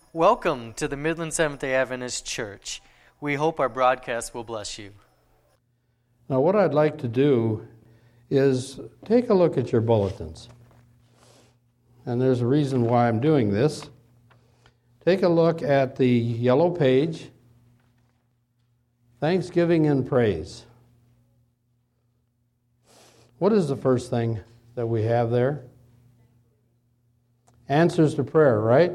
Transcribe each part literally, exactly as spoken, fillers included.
Welcome to the Midland Seventh-day Adventist Church. We hope our broadcast will bless you. Now, what I'd like to do is take a look at your bulletins. And there's a reason why I'm doing this. Take a look at the yellow page, Thanksgiving and Praise. What is the first thing that we have there? Answers to prayer, right?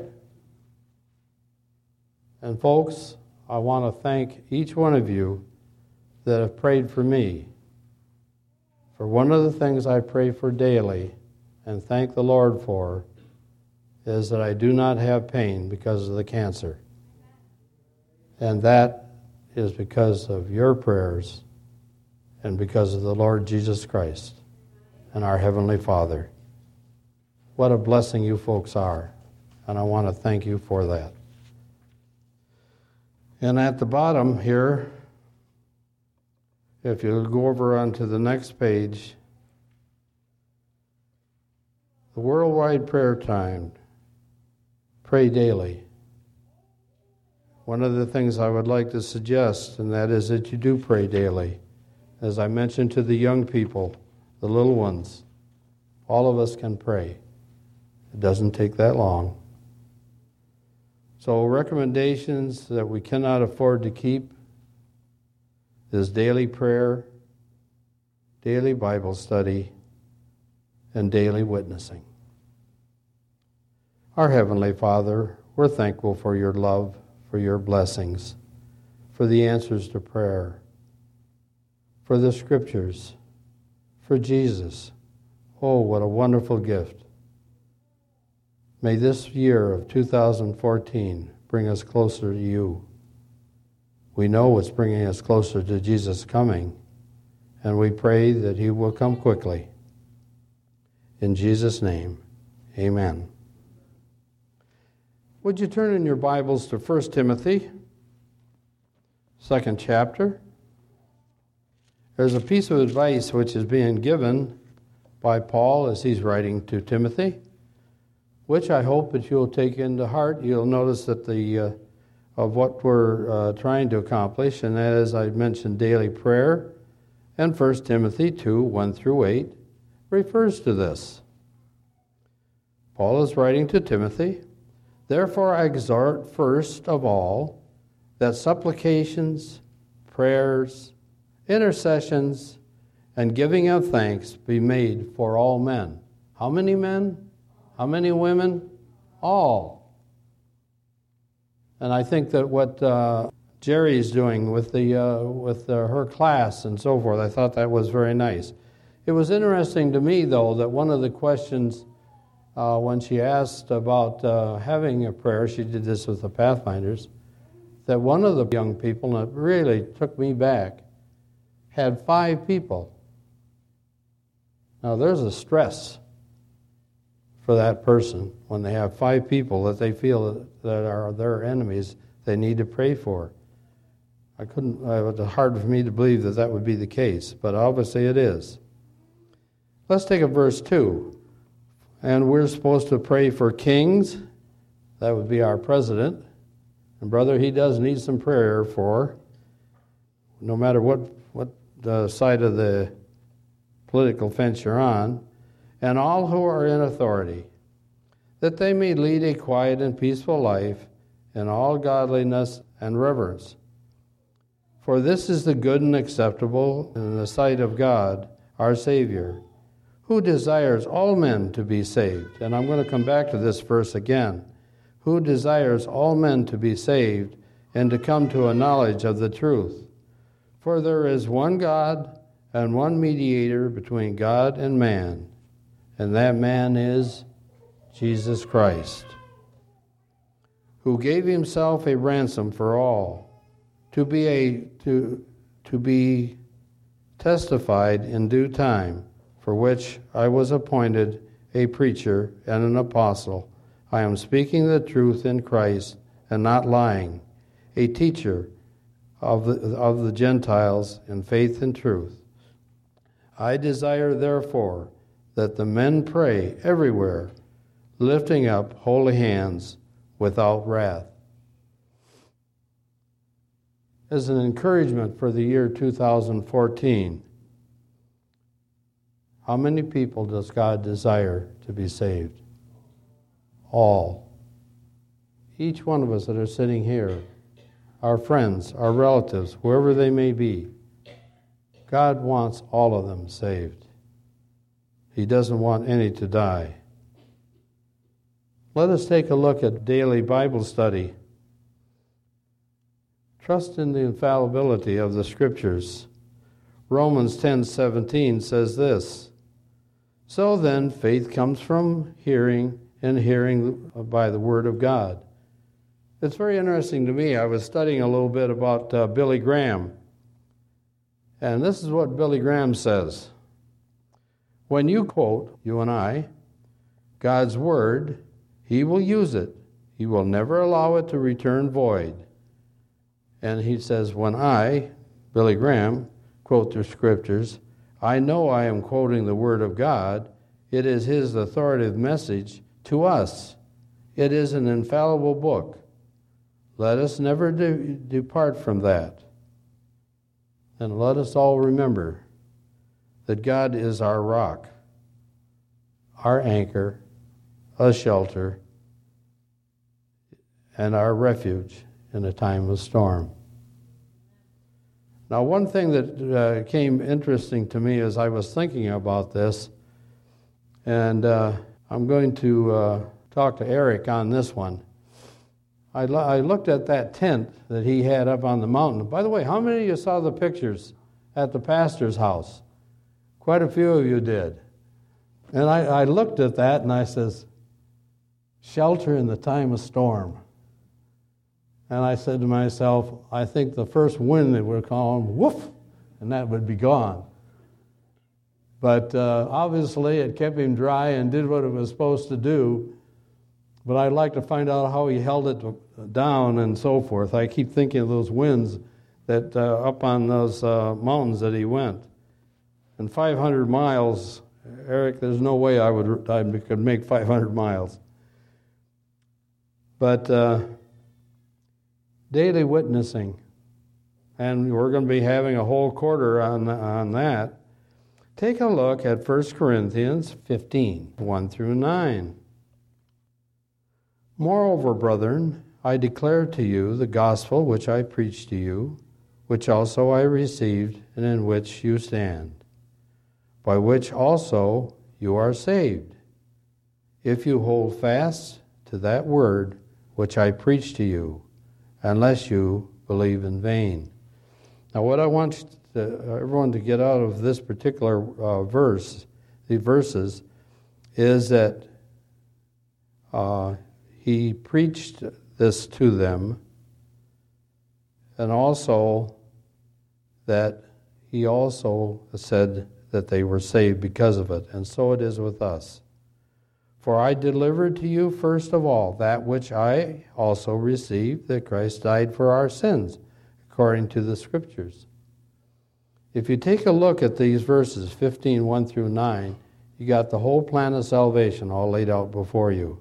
And folks, I want to thank each one of you that have prayed for me. For one of the things I pray for daily and thank the Lord for is that I do not have pain because of the cancer. And that is because of your prayers and because of the Lord Jesus Christ and our Heavenly Father. What a blessing you folks are, and I want to thank you for that. And at the bottom here, if you go over onto the next page, the worldwide prayer time, pray daily. One of the things I would like to suggest, and that is that you do pray daily. As I mentioned to the young people, the little ones, all of us can pray. It doesn't take that long. So recommendations that we cannot afford to keep is daily prayer, daily Bible study, and daily witnessing. Our Heavenly Father, we're thankful for your love, for your blessings, for the answers to prayer, for the Scriptures, for Jesus. Oh, what a wonderful gift. May this year of two thousand fourteen bring us closer to you. We know it's bringing us closer to Jesus coming, and we pray that he will come quickly. In Jesus' name, amen. Would you turn in your Bibles to First Timothy, second chapter? There's a piece of advice which is being given by Paul as he's writing to Timothy, which I hope that you'll take into heart. You'll notice that the uh, of what we're uh, trying to accomplish, and that is, I mentioned daily prayer, and First Timothy two, one through eight, refers to this. Paul is writing to Timothy, "Therefore I exhort first of all that supplications, prayers, intercessions, and giving of thanks be made for all men." How many men? How many women? All. And I think that what uh, Jerry's doing with the uh, with uh, her class and so forth, I thought that was very nice. It was interesting to me, though, that one of the questions uh, when she asked about uh, having a prayer, she did this with the Pathfinders, that one of the young people, and it really took me back, had five people. Now, there's a stress for that person when they have five people that they feel that are their enemies they need to pray for. I couldn't, it was hard for me to believe that that would be the case, but obviously it is. Let's take a verse two. And we're supposed to pray for kings. That would be our president. And brother, he does need some prayer for, no matter what, what uh, side of the political fence you're on, and all who are in authority, that they may lead a quiet and peaceful life in all godliness and reverence. For this is the good and acceptable in the sight of God, our Savior, who desires all men to be saved. And I'm going to come back to this verse again. Who desires all men to be saved and to come to a knowledge of the truth. For there is one God and one mediator between God and man, and that man is Jesus Christ, who gave himself a ransom for all, to be a to to be testified in due time, for which I was appointed a preacher and an apostle. I am speaking the truth in Christ and not lying, a teacher of the of the Gentiles in faith and truth. I desire, therefore, that the men pray everywhere, lifting up holy hands, without wrath. As an encouragement for the year two thousand fourteen, how many people does God desire to be saved? All. Each one of us that are sitting here, our friends, our relatives, whoever they may be, God wants all of them saved. He doesn't want any to die. Let us take a look at daily Bible study. Trust in the infallibility of the Scriptures. Romans ten seventeen says this, "So then faith comes from hearing, and hearing by the Word of God." It's very interesting to me. I was studying a little bit about uh, Billy Graham. And this is what Billy Graham says. When you quote, you and I, God's Word, He will use it. He will never allow it to return void. And he says, when I, Billy Graham, quote the Scriptures, I know I am quoting the Word of God. It is His authoritative message to us. It is an infallible book. Let us never de- depart from that. And let us all remember that God is our rock, our anchor, a shelter, and our refuge in a time of storm. Now, one thing that uh, came interesting to me as I was thinking about this, and uh, I'm going to uh, talk to Eric on this one. I, lo- I looked at that tent that he had up on the mountain. By the way, how many of you saw the pictures at the pastor's house? Quite a few of you did. And I, I looked at that and I says, shelter in the time of storm. And I said to myself, I think the first wind that would call him, woof, and that would be gone. But uh, obviously it kept him dry and did what it was supposed to do. But I'd like to find out how he held it down and so forth. I keep thinking of those winds that uh, up on those uh, mountains that he went. And five hundred miles, Eric, there's no way I would I could make five hundred miles. But uh, daily witnessing, and we're going to be having a whole quarter on on that. Take a look at First Corinthians fifteen, one through nine. Moreover, brethren, I declare to you the gospel which I preached to you, which also I received, and in which you stand, by which also you are saved, if you hold fast to that word which I preached to you, unless you believe in vain. Now, what I want to, everyone to get out of this particular uh, verse, the verses, is that uh, he preached this to them, and also that he also said that they were saved because of it. And so it is with us. For I delivered to you first of all that which I also received, that Christ died for our sins, according to the Scriptures. If you take a look at these verses, fifteen, one through nine, you got the whole plan of salvation all laid out before you.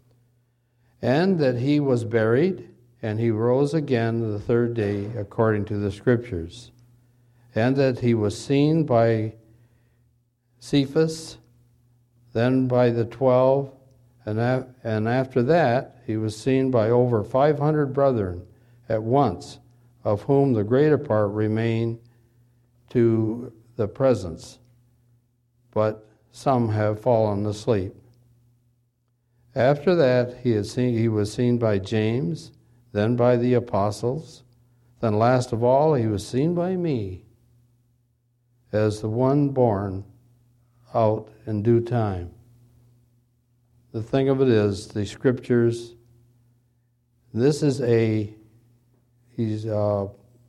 And that he was buried, and he rose again the third day, according to the Scriptures. And that he was seen by Cephas, then by the twelve, and, af- and after that he was seen by over five hundred brethren at once, of whom the greater part remain to the presence, but some have fallen asleep. After that he, had seen, he was seen by James, then by the apostles, then last of all he was seen by me, as the one born out in due time. The thing of it is, the Scriptures, this is a, he's, uh,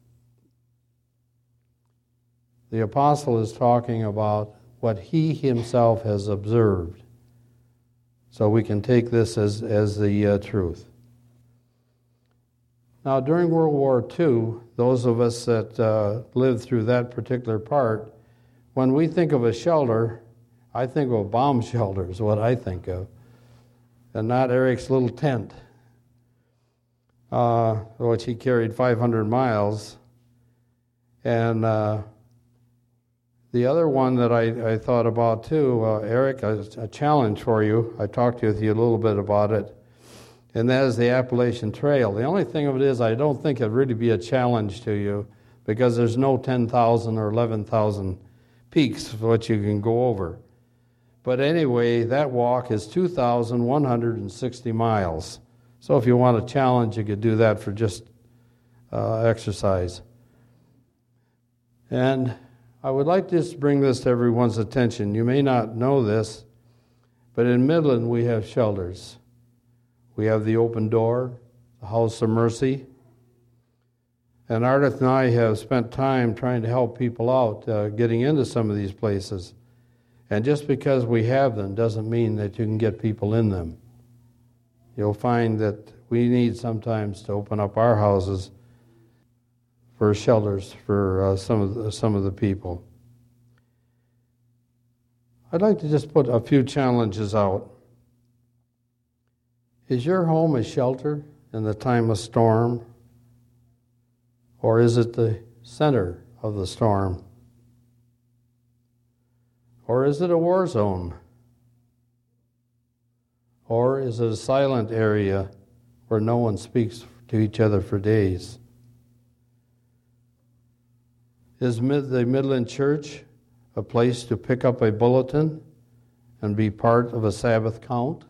the apostle is talking about what he himself has observed. So we can take this as, as the uh, truth. Now, during World War Two, those of us that uh, lived through that particular part, when we think of a shelter, I think of a bomb shelter is what I think of, and not Eric's little tent. uh, which he carried five hundred miles. And uh, the other one that I, I thought about too, uh, Eric, a, a challenge for you. I talked with you a little bit about it, and that is the Appalachian Trail. The only thing of it is I don't think it'd really be a challenge to you because there's no ten thousand or eleven thousand peaks for what you can go over. But anyway, that walk is two thousand one hundred sixty miles. So if you want a challenge, you could do that for just uh, exercise. And I would like to just bring this to everyone's attention. You may not know this, but in Midland we have shelters. We have the Open Door, the House of Mercy. And Ardith and I have spent time trying to help people out uh, getting into some of these places. And just because we have them doesn't mean that you can get people in them. You'll find that we need sometimes to open up our houses for shelters for uh, some of the, some of the people. I'd like to just put a few challenges out. Is your home a shelter in the time of storm? Or is it the center of the storm? Or is it a war zone? Or is it a silent area where no one speaks to each other for days? Is Mid- the Midland Church a place to pick up a bulletin and be part of a Sabbath count?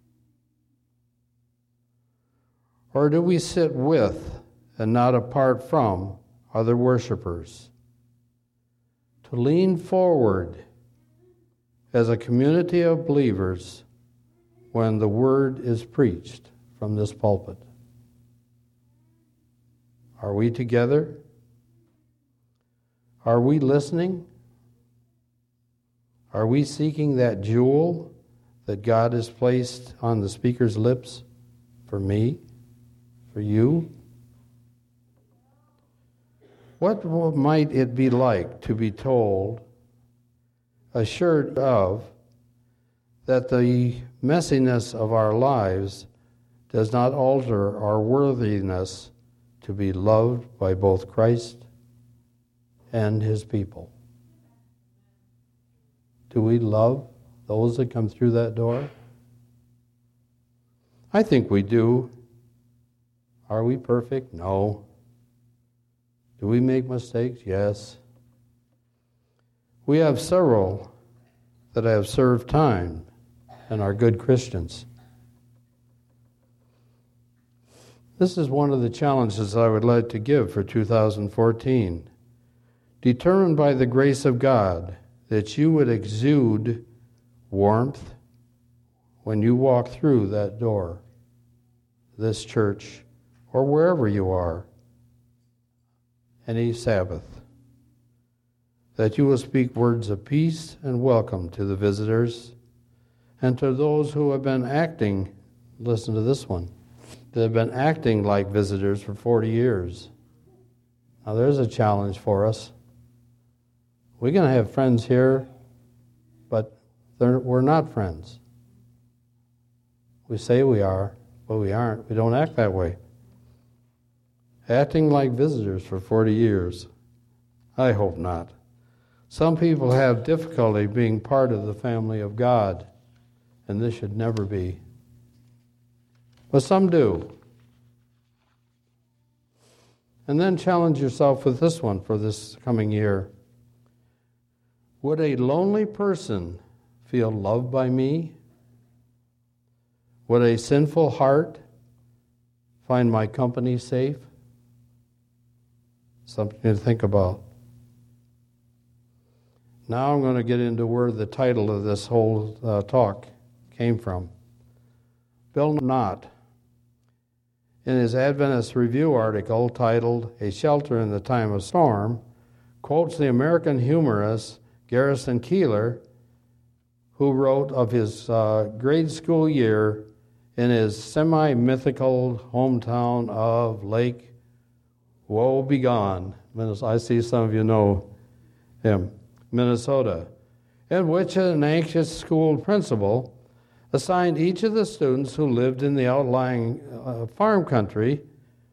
Or do we sit with and not apart from other worshipers? To lean forward as a community of believers when the word is preached from this pulpit. Are we together? Are we listening? Are we seeking that jewel that God has placed on the speaker's lips for me, for you? What might it be like to be told, assured of, that the messiness of our lives does not alter our worthiness to be loved by both Christ and His people? Do we love those that come through that door? I think we do. Are we perfect? No. Do we make mistakes? Yes. We have several that have served time and are good Christians. This is one of the challenges I would like to give for two thousand fourteen. Determined by the grace of God that you would exude warmth when you walk through that door, this church, or wherever you are, any Sabbath. That you will speak words of peace and welcome to the visitors and to those who have been acting, listen to this one, that have been acting like visitors for forty years. Now there's a challenge for us. We're going to have friends here, but we're not friends. We say we are, but we aren't. We don't act that way. Acting like visitors for forty years. I hope not. Some people have difficulty being part of the family of God, and this should never be. But some do. And then challenge yourself with this one for this coming year. Would a lonely person feel loved by me? Would a sinful heart find my company safe? Something to think about. Now I'm going to get into where the title of this whole uh, talk came from. Bill Knott, in his Adventist Review article titled A Shelter in the Time of Storm, quotes the American humorist Garrison Keillor, who wrote of his uh, grade school year in his semi-mythical hometown of Lake Woebegone. I see some of you know him, Minnesota, in which an anxious school principal assigned each of the students who lived in the outlying uh, farm country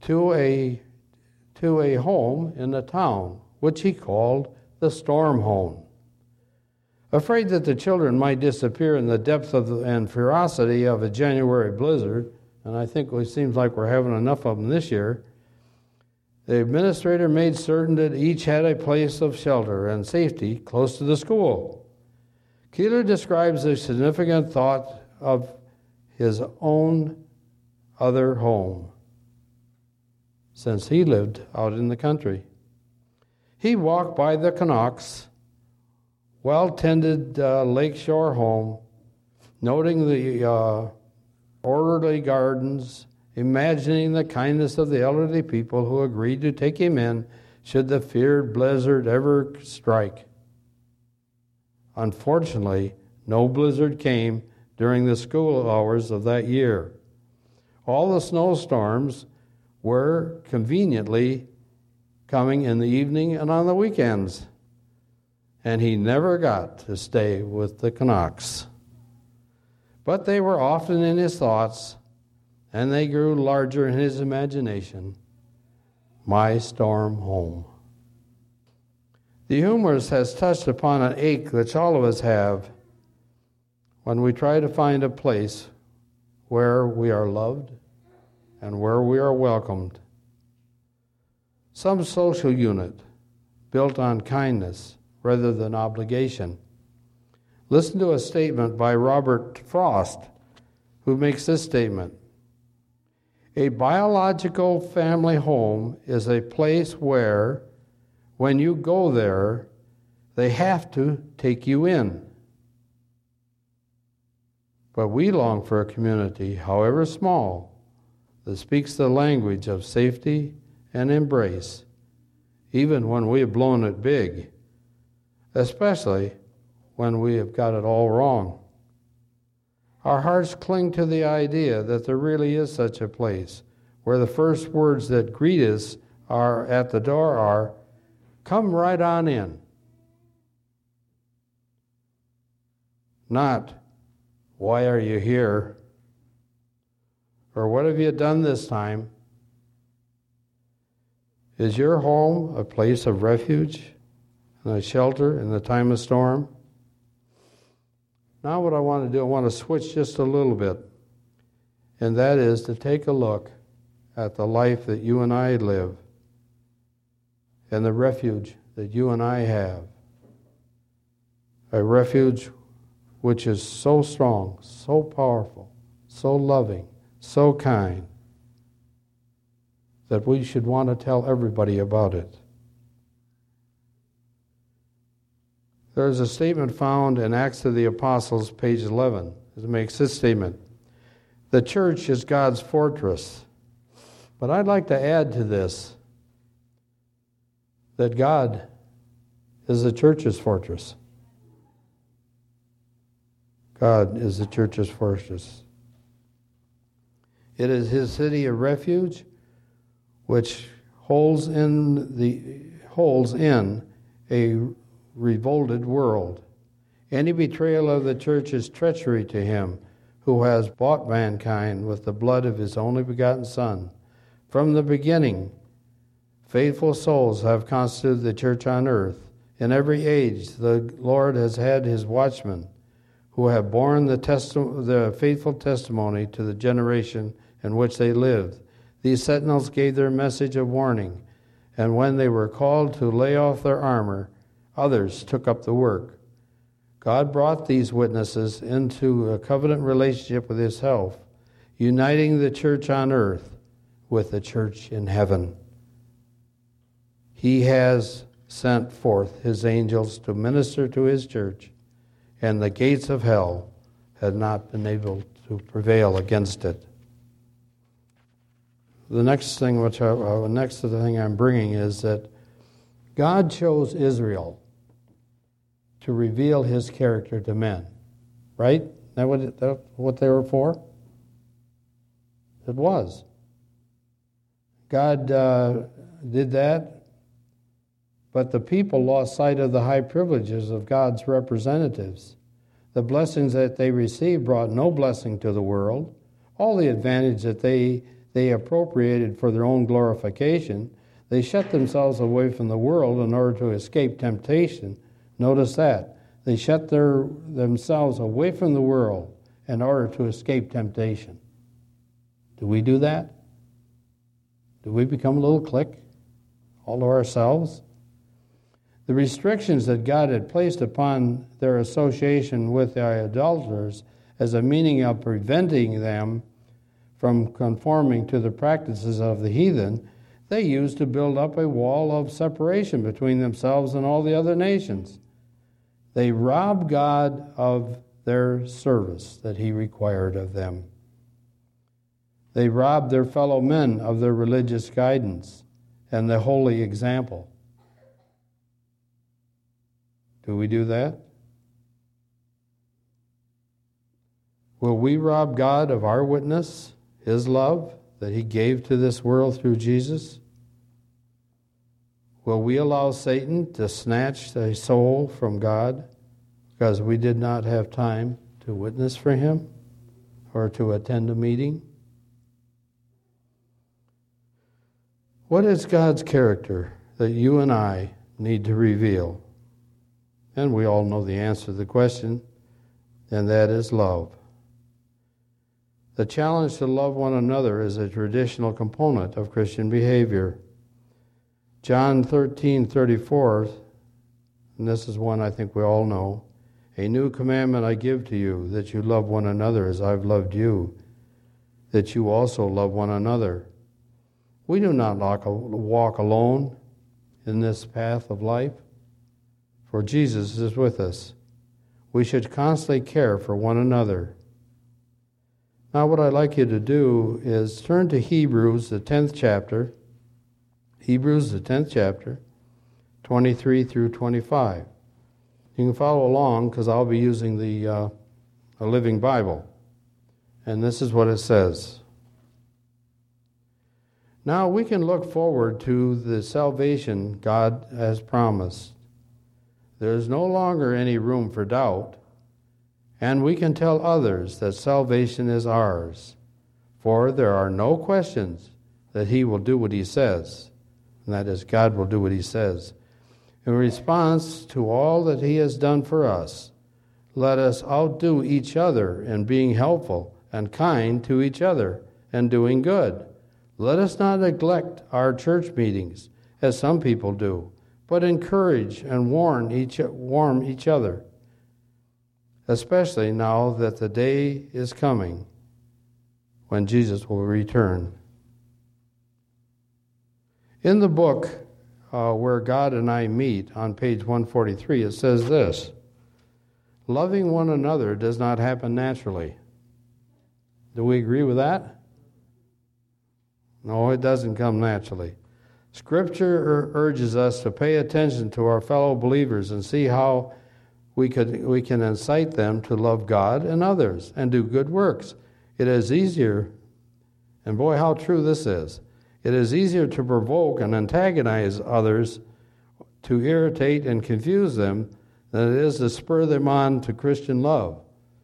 to a, to a home in the town, which he called the storm home. Afraid that the children might disappear in the depth of the, and ferocity of a January blizzard, and I think it seems like we're having enough of them this year, the administrator made certain that each had a place of shelter and safety close to the school. Keeler describes the significant thought of his own other home, since he lived out in the country. He walked by the Canucks' well-tended uh, lakeshore home, noting the uh, orderly gardens, imagining the kindness of the elderly people who agreed to take him in should the feared blizzard ever strike. Unfortunately, no blizzard came during the school hours of that year. All the snowstorms were conveniently coming in the evening and on the weekends, and he never got to stay with the Canucks. But they were often in his thoughts, and they grew larger in his imagination. My storm home. The humorist has touched upon an ache which all of us have when we try to find a place where we are loved and where we are welcomed. Some social unit built on kindness rather than obligation. Listen to a statement by Robert Frost, who makes this statement. A biological family home is a place where, when you go there, they have to take you in. But we long for a community, however small, that speaks the language of safety and embrace, even when we have blown it big, especially when we have got it all wrong. Our hearts cling to the idea that there really is such a place where the first words that greet us are at the door are, "Come right on in." Not, "Why are you here?" or "What have you done this time?" Is your home a place of refuge and a shelter in the time of storm? Now what I want to do, I want to switch just a little bit, and that is to take a look at the life that you and I live and the refuge that you and I have. A refuge which is so strong, so powerful, so loving, so kind, that we should want to tell everybody about it. There is a statement found in Acts of the Apostles, page eleven. It makes this statement. The church is God's fortress. But I'd like to add to this that God is the church's fortress. God is the church's fortress. It is his city of refuge, which holds in the holds in a revolted world. Any betrayal of the church is treachery to him who has bought mankind with the blood of his only begotten Son. From the beginning, faithful souls have constituted the church on earth. In every age, the Lord has had his watchmen who have borne the, testi- the faithful testimony to the generation in which they lived. These sentinels gave their message of warning, and when they were called to lay off their armor, others took up the work. God brought these witnesses into a covenant relationship with himself, uniting the church on earth with the church in heaven. He has sent forth his angels to minister to his church, and the gates of hell had not been able to prevail against it. The next thing, which I, uh, next thing I'm bringing is that God chose Israel to reveal his character to men. Right? That what, it, that what they were for? It was. God uh, did that, but the people lost sight of the high privileges of God's representatives. The blessings that they received brought no blessing to the world. All the advantage that they they appropriated for their own glorification. They shut themselves away from the world in order to escape temptation. Notice that. They shut their, themselves away from the world in order to escape temptation. Do we do that? Do we become a little clique all to ourselves? The restrictions that God had placed upon their association with the idolaters as a meaning of preventing them from conforming to the practices of the heathen, they used to build up a wall of separation between themselves and all the other nations. They robbed God of their service that he required of them. They robbed their fellow men of their religious guidance and the holy example. Do we do that? Will we rob God of our witness, his love that he gave to this world through Jesus? Will we allow Satan to snatch a soul from God because we did not have time to witness for him or to attend a meeting? What is God's character that you and I need to reveal? And we all know the answer to the question, and that is love. The challenge to love one another is a traditional component of Christian behavior. John thirteen thirty-four, and this is one I think we all know, a new commandment I give to you, that you love one another as I've loved you, that you also love one another. We do not walk alone in this path of life, for Jesus is with us. We should constantly care for one another. Now what I'd like you to do is turn to Hebrews, the tenth chapter, Hebrews, the tenth chapter, twenty-three through twenty-five. You can follow along because I'll be using the uh, a Living Bible. And this is what it says. Now we can look forward to the salvation God has promised. There is no longer any room for doubt, and we can tell others that salvation is ours, for there are no questions that he will do what he says, and that is, God will do what he says. In response to all that he has done for us, let us outdo each other in being helpful and kind to each other and doing good. Let us not neglect our church meetings, as some people do, but encourage and warn each, warm each other, especially now that the day is coming when Jesus will return. In the book uh, where God and I meet, on page one forty-three, it says this: loving one another does not happen naturally. Do we agree with that? No, it doesn't come naturally. Scripture urges us to pay attention to our fellow believers and see how we could we can incite them to love God and others and do good works. It is easier, and boy, how true this is. It is easier to provoke and antagonize others, to irritate and confuse them, than it is to spur them on to Christian love.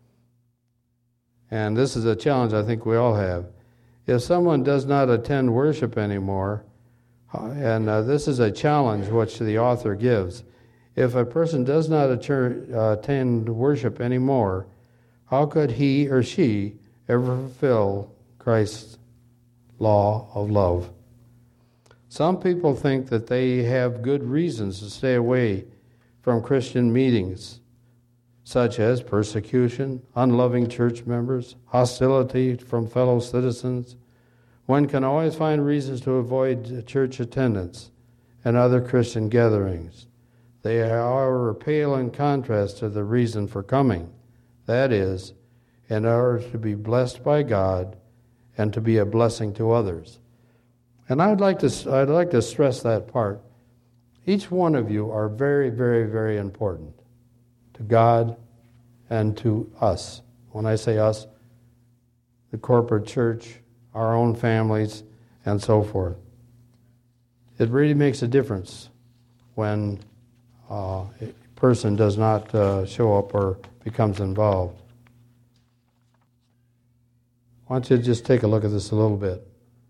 And this is a challenge I think we all have. If someone does not attend worship anymore, and uh, this is a challenge which the author gives, if a person does not attend worship anymore, how could he or she ever fulfill Christ's law of love? Some people think that they have good reasons to stay away from Christian meetings, such as persecution, unloving church members, hostility from fellow citizens. One can always find reasons to avoid church attendance and other Christian gatherings. They are, however, pale in contrast to the reason for coming. That is, in order to be blessed by God and to be a blessing to others. And I'd like to I'd like to stress that part. Each one of you are very, very, very important to God and to us. When I say us, the corporate church, our own families, and so forth. It really makes a difference when uh, a person does not uh, show up or becomes involved. I want you to just take a look at this a little bit.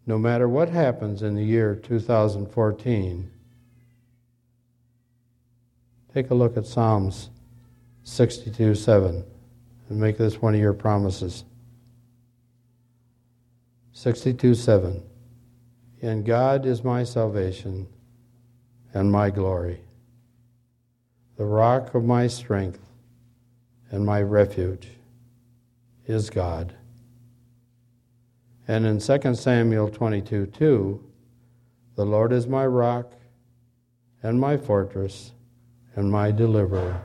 no matter what happens in the year two thousand fourteen, take a look at Psalms sixty-two seven and make this one of your promises. sixty-two seven. And God is my salvation and my glory, the rock of my strength and my refuge is God. And in Second Samuel twenty-two two, the Lord is my rock and my fortress and my deliverer.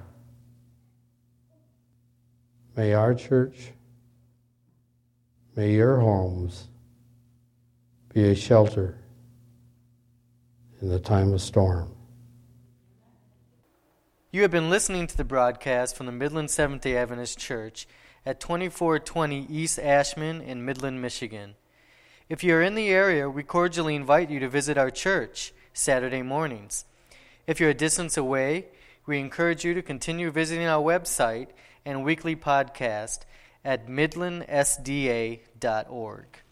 May our church, may your homes be a shelter in the time of storm. You have been listening to the broadcast from the Midland Seventh-day Adventist Church at twenty-four twenty East Ashman in Midland, Michigan. If you are in the area, we cordially invite you to visit our church Saturday mornings. If you're a distance away, we encourage you to continue visiting our website and weekly podcast at midland s d a dot org.